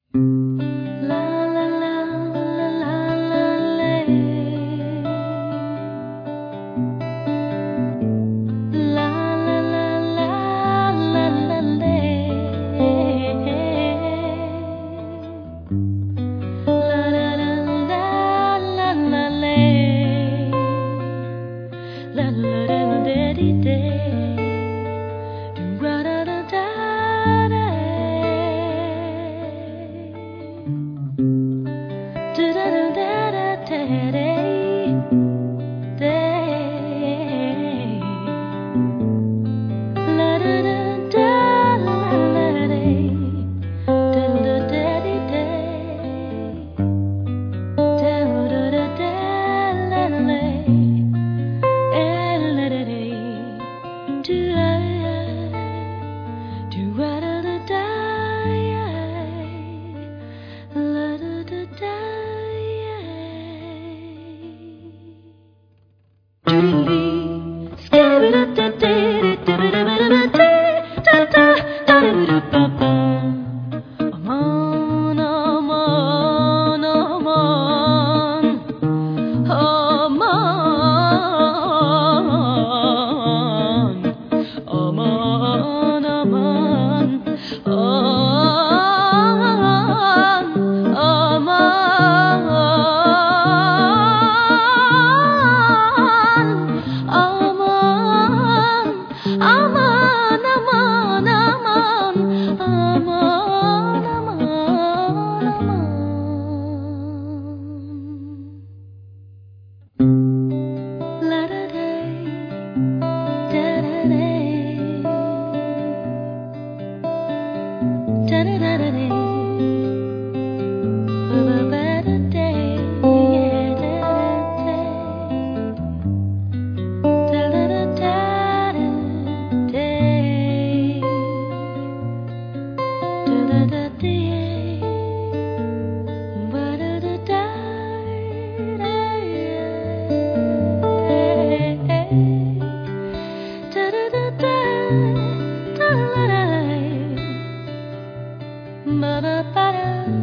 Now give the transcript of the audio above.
La la la la la la lay. La la la la la la lay. La la la la la la lay. La la la la dee dee. Do ra da da da da. Do da da da da da day. Day. La da da da la la day. Da da da dee day. Da da da da la la lay. La da day. Do da do ra da da da. La da da da. Doodly, scabba da da da da da da da da da da da. Aman, aman, aman, aman, aman, aman, La da day, da da day, da da da da day, ba ba ba da day, yeah da da da da da da day, da da da day, ba da da da da da da da da da la la, ba ba ba da.